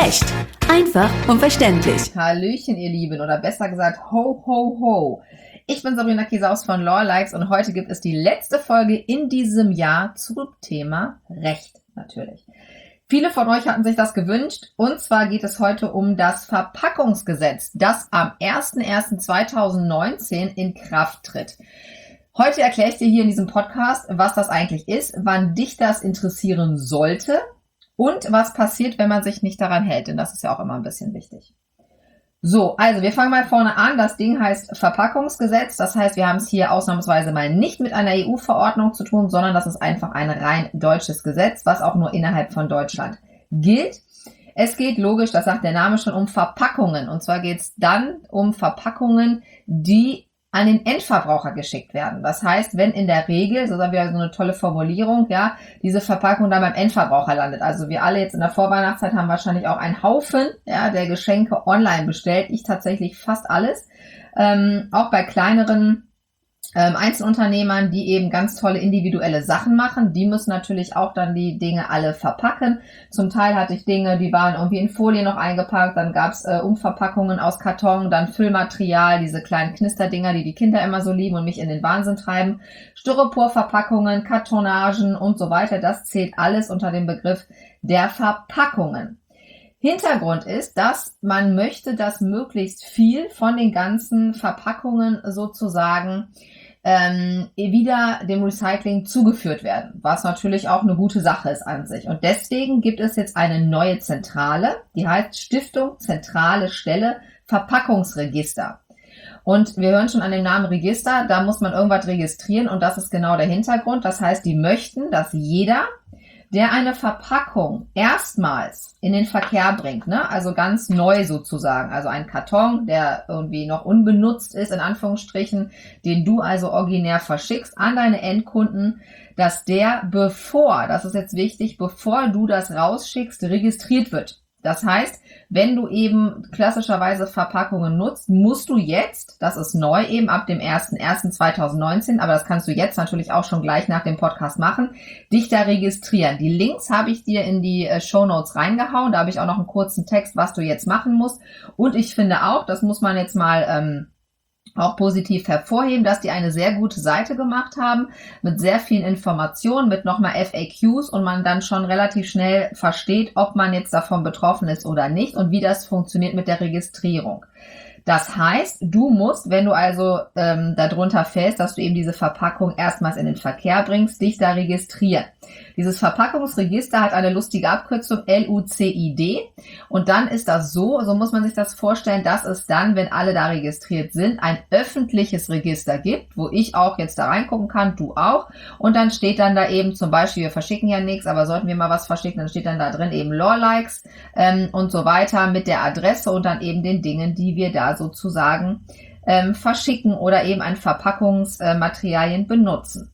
Recht. Einfach und verständlich. Hallöchen, ihr Lieben, oder besser gesagt, ho, ho, ho. Ich bin Sabrina Kiesaus von Lawlikes und heute gibt es die letzte Folge in diesem Jahr zum Thema Recht, natürlich. Viele von euch hatten sich das gewünscht und zwar geht es heute um das Verpackungsgesetz, das am 01.01.2019 in Kraft tritt. Heute erkläre ich dir hier in diesem Podcast, was das eigentlich ist, wann dich das interessieren sollte und was passiert, wenn man sich nicht daran hält, denn das ist ja auch immer ein bisschen wichtig. So, also wir fangen mal vorne an. Das Ding heißt Verpackungsgesetz. Das heißt, wir haben es hier ausnahmsweise mal nicht mit einer EU-Verordnung zu tun, sondern das ist einfach ein rein deutsches Gesetz, was auch nur innerhalb von Deutschland gilt. Es geht logisch, das sagt der Name schon, um Verpackungen. Und zwar geht es dann um Verpackungen, die an den Endverbraucher geschickt werden. Das heißt, wenn in der Regel, so sagen wir so eine tolle Formulierung, ja, diese Verpackung dann beim Endverbraucher landet. Also wir alle jetzt in der Vorweihnachtszeit haben wahrscheinlich auch einen Haufen, ja, der Geschenke online bestellt. Ich tatsächlich fast alles. Auch bei kleineren Einzelunternehmern, die eben ganz tolle individuelle Sachen machen, die müssen natürlich auch dann die Dinge alle verpacken. Zum Teil hatte ich Dinge, die waren irgendwie in Folie noch eingepackt, dann gab es Umverpackungen aus Karton, dann Füllmaterial, diese kleinen Knisterdinger, die die Kinder immer so lieben und mich in den Wahnsinn treiben, Styroporverpackungen, Kartonagen und so weiter. Das zählt alles unter dem Begriff der Verpackungen. Hintergrund ist, dass man möchte, dass möglichst viel von den ganzen Verpackungen sozusagen wieder dem Recycling zugeführt werden, was natürlich auch eine gute Sache ist an sich. Und deswegen gibt es jetzt eine neue Zentrale, die heißt Stiftung Zentrale Stelle Verpackungsregister. Und wir hören schon an dem Namen Register, da muss man irgendwas registrieren und das ist genau der Hintergrund. Das heißt, die möchten, dass jeder, der eine Verpackung erstmals in den Verkehr bringt, ne, also ganz neu sozusagen, also ein Karton, der irgendwie noch unbenutzt ist, in Anführungsstrichen, den du also originär verschickst an deine Endkunden, dass der, das ist jetzt wichtig, bevor du das rausschickst, registriert wird. Das heißt, wenn du eben klassischerweise Verpackungen nutzt, musst du jetzt, das ist neu eben ab dem 01.01.2019, aber das kannst du jetzt natürlich auch schon gleich nach dem Podcast machen, dich da registrieren. Die Links habe ich dir in die Shownotes reingehauen, da habe ich auch noch einen kurzen Text, was du jetzt machen musst. Und ich finde auch, das muss man jetzt mal auch positiv hervorheben, dass die eine sehr gute Seite gemacht haben, mit sehr vielen Informationen, mit nochmal FAQs und man dann schon relativ schnell versteht, ob man jetzt davon betroffen ist oder nicht und wie das funktioniert mit der Registrierung. Das heißt, du musst, wenn du also darunter fällst, dass du eben diese Verpackung erstmals in den Verkehr bringst, dich da registrieren. Dieses Verpackungsregister hat eine lustige Abkürzung LUCID und dann ist das so muss man sich das vorstellen, dass es dann, wenn alle da registriert sind, ein öffentliches Register gibt, wo ich auch jetzt da reingucken kann, du auch und dann steht dann da eben zum Beispiel, wir verschicken ja nichts, aber sollten wir mal was verschicken, dann steht dann da drin eben Lawlikes und so weiter mit der Adresse und dann eben den Dingen, die wir da sozusagen verschicken oder eben an Verpackungsmaterialien benutzen.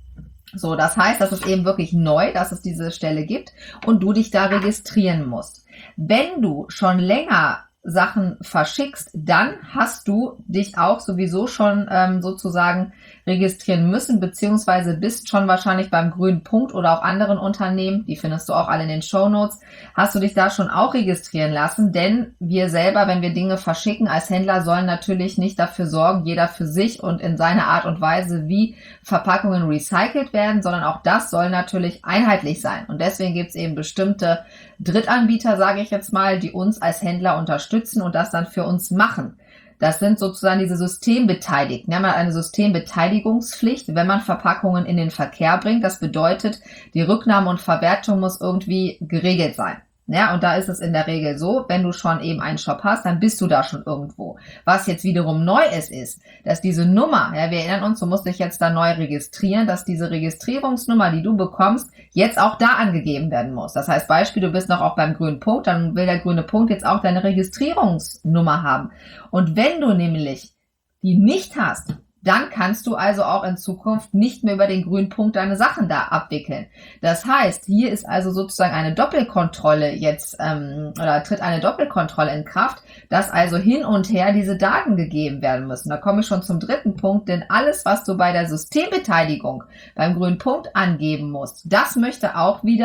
So, das heißt, das ist eben wirklich neu, dass es diese Stelle gibt und du dich da registrieren musst. Wenn du schon länger Sachen verschickst, dann hast du dich auch sowieso schon sozusagen registrieren müssen, beziehungsweise bist schon wahrscheinlich beim grünen Punkt oder auch anderen Unternehmen, die findest du auch alle in den Shownotes, hast du dich da schon auch registrieren lassen, denn wir selber, wenn wir Dinge verschicken als Händler, sollen natürlich nicht dafür sorgen, jeder für sich und in seiner Art und Weise, wie Verpackungen recycelt werden, sondern auch das soll natürlich einheitlich sein und deswegen gibt es eben bestimmte Drittanbieter, sage ich jetzt mal, die uns als Händler unterstützen und das dann für uns machen. Das sind sozusagen diese Systembeteiligten. Wir haben eine Systembeteiligungspflicht, wenn man Verpackungen in den Verkehr bringt. Das bedeutet, die Rücknahme und Verwertung muss irgendwie geregelt sein. Ja, und da ist es in der Regel so, wenn du schon eben einen Shop hast, dann bist du da schon irgendwo. Was jetzt wiederum neu ist, dass diese Nummer, ja, wir erinnern uns, du musst dich jetzt da neu registrieren, dass diese Registrierungsnummer, die du bekommst, jetzt auch da angegeben werden muss. Das heißt, Beispiel, du bist noch auch beim grünen Punkt, dann will der grüne Punkt jetzt auch deine Registrierungsnummer haben. Und wenn du nämlich die nicht hast, dann kannst du also auch in Zukunft nicht mehr über den grünen Punkt deine Sachen da abwickeln. Das heißt, hier ist also sozusagen eine Doppelkontrolle jetzt oder tritt eine Doppelkontrolle in Kraft, dass also hin und her diese Daten gegeben werden müssen. Da komme ich schon zum dritten Punkt, denn alles, was du bei der Systembeteiligung beim grünen Punkt angeben musst, das möchte auch wieder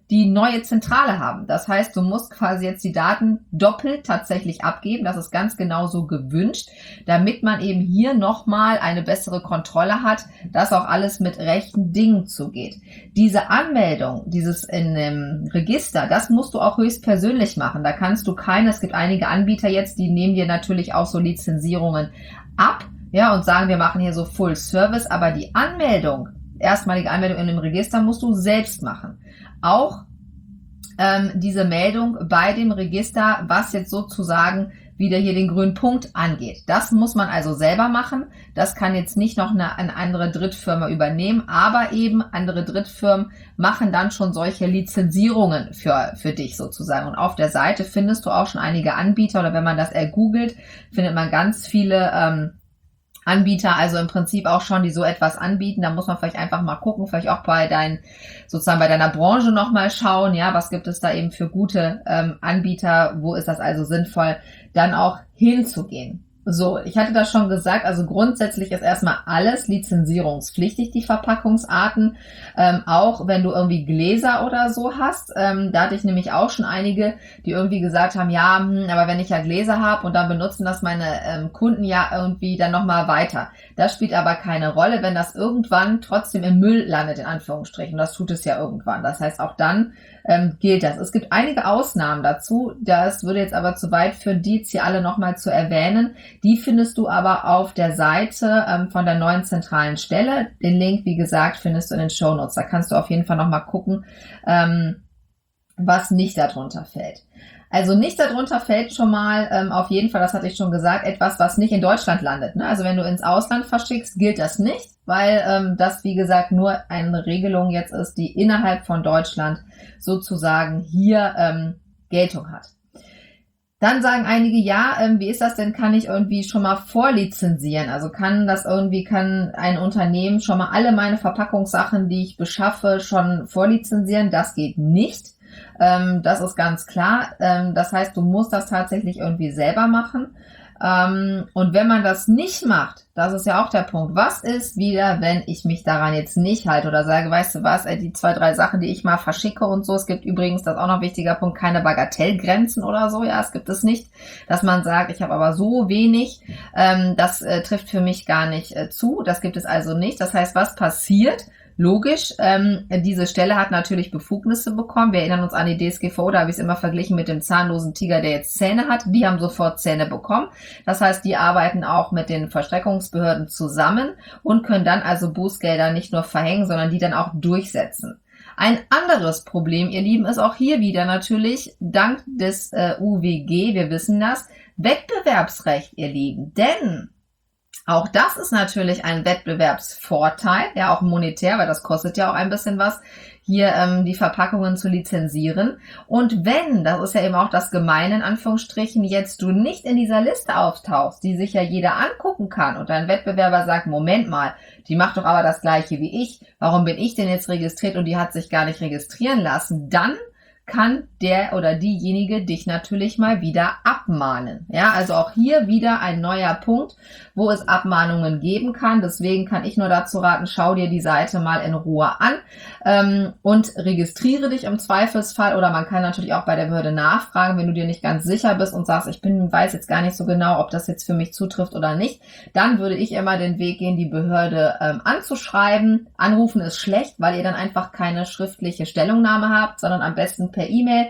die neue Zentrale haben. Das heißt, du musst quasi jetzt die Daten doppelt tatsächlich abgeben. Das ist ganz genau so gewünscht, damit man eben hier nochmal eine bessere Kontrolle hat, dass auch alles mit rechten Dingen zugeht. Diese Anmeldung, dieses in dem Register, das musst du auch höchstpersönlich machen. Da kannst du es gibt einige Anbieter jetzt, die nehmen dir natürlich auch so Lizenzierungen ab, ja, und sagen, wir machen hier so Full Service, aber die erstmalige Anmeldung in dem Register musst du selbst machen. Auch diese Meldung bei dem Register, was jetzt sozusagen wieder hier den grünen Punkt angeht. Das muss man also selber machen. Das kann jetzt nicht noch eine andere Drittfirma übernehmen, aber eben andere Drittfirmen machen dann schon solche Lizenzierungen für dich sozusagen. Und auf der Seite findest du auch schon einige Anbieter, oder wenn man das googelt, findet man ganz viele Anbieter, also im Prinzip auch schon, die so etwas anbieten. Da muss man vielleicht einfach mal gucken, vielleicht auch bei deiner Branche nochmal schauen, ja, was gibt es da eben für gute Anbieter, wo ist das also sinnvoll, dann auch hinzugehen. So, ich hatte das schon gesagt, also grundsätzlich ist erstmal alles lizenzierungspflichtig, die Verpackungsarten, auch wenn du irgendwie Gläser oder so hast. Da hatte ich nämlich auch schon einige, die irgendwie gesagt haben, ja, aber wenn ich ja Gläser habe und dann benutzen das meine Kunden ja irgendwie dann nochmal weiter. Das spielt aber keine Rolle, wenn das irgendwann trotzdem im Müll landet, in Anführungsstrichen. Das tut es ja irgendwann. Das heißt, auch dann gilt das. Es gibt einige Ausnahmen dazu. Das würde jetzt aber zu weit führen, die jetzt hier alle nochmal zu erwähnen. Die findest du aber auf der Seite von der neuen zentralen Stelle. Den Link, wie gesagt, findest du in den Shownotes. Da kannst du auf jeden Fall nochmal gucken, was nicht darunter fällt. Also nicht darunter fällt schon mal auf jeden Fall, das hatte ich schon gesagt, etwas, was nicht in Deutschland landet. Ne? Also wenn du ins Ausland verschickst, gilt das nicht, weil das, wie gesagt, nur eine Regelung jetzt ist, die innerhalb von Deutschland sozusagen hier Geltung hat. Dann sagen einige, ja, wie ist das denn, kann ich irgendwie schon mal vorlizenzieren? Also kann ein Unternehmen schon mal alle meine Verpackungssachen, die ich beschaffe, schon vorlizenzieren? Das geht nicht. Das ist ganz klar. Das heißt, du musst das tatsächlich irgendwie selber machen. Und wenn man das nicht macht, das ist ja auch der Punkt. Was ist wieder, wenn ich mich daran jetzt nicht halte oder sage, weißt du was, die 2, 3 Sachen, die ich mal verschicke und so. Es gibt übrigens, das ist auch noch ein wichtiger Punkt, keine Bagatellgrenzen oder so. Ja, es gibt es nicht, dass man sagt, ich habe aber so wenig, das trifft für mich gar nicht zu. Das gibt es also nicht. Das heißt, was passiert? Logisch, diese Stelle hat natürlich Befugnisse bekommen. Wir erinnern uns an die DSGVO, da habe ich es immer verglichen mit dem zahnlosen Tiger, der jetzt Zähne hat. Die haben sofort Zähne bekommen. Das heißt, die arbeiten auch mit den Vollstreckungsbehörden zusammen und können dann also Bußgelder nicht nur verhängen, sondern die dann auch durchsetzen. Ein anderes Problem, ihr Lieben, ist auch hier wieder natürlich dank des UWG, wir wissen das, Wettbewerbsrecht, ihr Lieben. Denn auch das ist natürlich ein Wettbewerbsvorteil, ja auch monetär, weil das kostet ja auch ein bisschen was, hier die Verpackungen zu lizenzieren. Und wenn, das ist ja eben auch das Gemeine in Anführungsstrichen, jetzt du nicht in dieser Liste auftauchst, die sich ja jeder angucken kann und dein Wettbewerber sagt, Moment mal, die macht doch aber das Gleiche wie ich, warum bin ich denn jetzt registriert und die hat sich gar nicht registrieren lassen, dann kann der oder diejenige dich natürlich mal wieder abmahnen. Ja, also auch hier wieder ein neuer Punkt, wo es Abmahnungen geben kann. Deswegen kann ich nur dazu raten, schau dir die Seite mal in Ruhe an und registriere dich im Zweifelsfall. Oder man kann natürlich auch bei der Behörde nachfragen, wenn du dir nicht ganz sicher bist und sagst, weiß jetzt gar nicht so genau, ob das jetzt für mich zutrifft oder nicht. Dann würde ich immer den Weg gehen, die Behörde anzuschreiben. Anrufen ist schlecht, weil ihr dann einfach keine schriftliche Stellungnahme habt, sondern am besten per E-Mail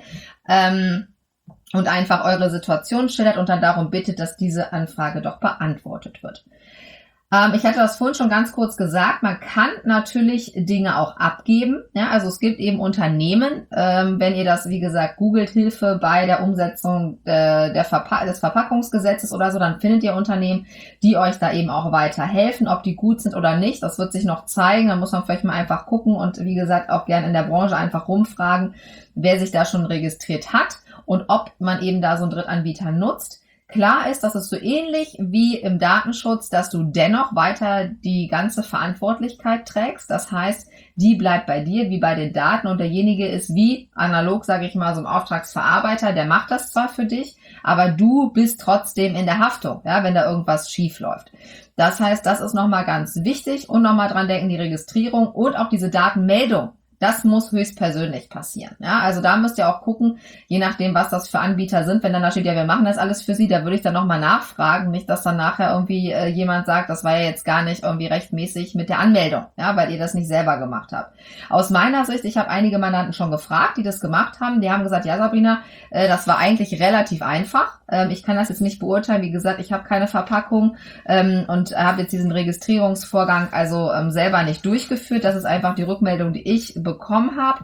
und einfach eure Situation schildert und dann darum bittet, dass diese Anfrage doch beantwortet wird. Ich hatte das vorhin schon ganz kurz gesagt, man kann natürlich Dinge auch abgeben. Ja, also es gibt eben Unternehmen, wenn ihr das, wie gesagt, googelt, Hilfe bei der Umsetzung des Verpackungsgesetzes oder so, dann findet ihr Unternehmen, die euch da eben auch weiterhelfen. Ob die gut sind oder nicht, das wird sich noch zeigen. Da muss man vielleicht mal einfach gucken und wie gesagt auch gerne in der Branche einfach rumfragen, wer sich da schon registriert hat und ob man eben da so einen Drittanbieter nutzt. Klar ist, dass es so ähnlich wie im Datenschutz, dass du dennoch weiter die ganze Verantwortlichkeit trägst. Das heißt, die bleibt bei dir, wie bei den Daten. Und derjenige ist wie analog, sage ich mal, so ein Auftragsverarbeiter, der macht das zwar für dich, aber du bist trotzdem in der Haftung, ja, wenn da irgendwas schief läuft. Das heißt, das ist nochmal ganz wichtig und nochmal dran denken, die Registrierung und auch diese Datenmeldung. Das muss höchstpersönlich passieren. Ja, also da müsst ihr auch gucken, je nachdem, was das für Anbieter sind. Wenn dann da steht, ja, wir machen das alles für Sie, da würde ich dann nochmal nachfragen. Nicht, dass dann nachher irgendwie jemand sagt, das war ja jetzt gar nicht irgendwie rechtmäßig mit der Anmeldung, ja, weil ihr das nicht selber gemacht habt. Aus meiner Sicht, ich habe einige Mandanten schon gefragt, die das gemacht haben. Die haben gesagt, ja, Sabrina, das war eigentlich relativ einfach. Ich kann das jetzt nicht beurteilen. Wie gesagt, ich habe keine Verpackung und habe jetzt diesen Registrierungsvorgang also selber nicht durchgeführt. Das ist einfach die Rückmeldung, die ich bekommen habe.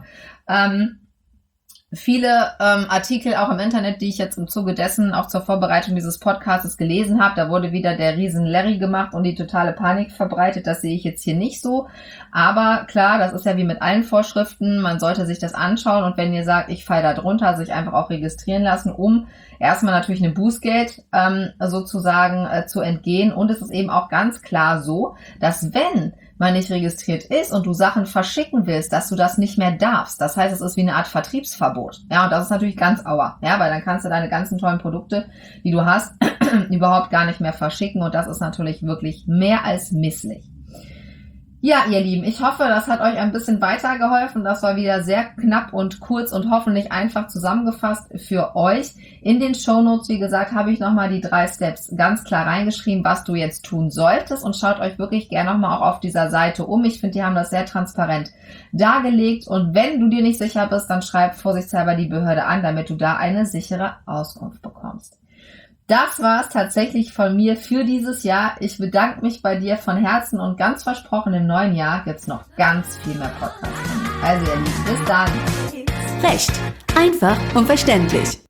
Viele Artikel auch im Internet, die ich jetzt im Zuge dessen auch zur Vorbereitung dieses Podcasts gelesen habe, da wurde wieder der Riesen Larry gemacht und die totale Panik verbreitet. Das sehe ich jetzt hier nicht so. Aber klar, das ist ja wie mit allen Vorschriften. Man sollte sich das anschauen und wenn ihr sagt, ich falle da drunter, sich einfach auch registrieren lassen, um erstmal natürlich einem Bußgeld sozusagen zu entgehen. Und es ist eben auch ganz klar so, dass wenn man nicht registriert ist und du Sachen verschicken willst, dass du das nicht mehr darfst. Das heißt, es ist wie eine Art Vertriebsverbot. Ja, und das ist natürlich ganz aua. Ja, weil dann kannst du deine ganzen tollen Produkte, die du hast, überhaupt gar nicht mehr verschicken und das ist natürlich wirklich mehr als misslich. Ja, ihr Lieben, ich hoffe, das hat euch ein bisschen weitergeholfen. Das war wieder sehr knapp und kurz und hoffentlich einfach zusammengefasst für euch. In den Shownotes, wie gesagt, habe ich nochmal die 3 Steps ganz klar reingeschrieben, was du jetzt tun solltest und schaut euch wirklich gerne nochmal auch auf dieser Seite um. Ich finde, die haben das sehr transparent dargelegt und wenn du dir nicht sicher bist, dann schreib vorsichtshalber die Behörde an, damit du da eine sichere Auskunft bekommst. Das war es tatsächlich von mir für dieses Jahr. Ich bedanke mich bei dir von Herzen und ganz versprochen, im neuen Jahr gibt's noch ganz viel mehr Podcasts. Also ihr Lieben, bis dann. Recht. Einfach und verständlich.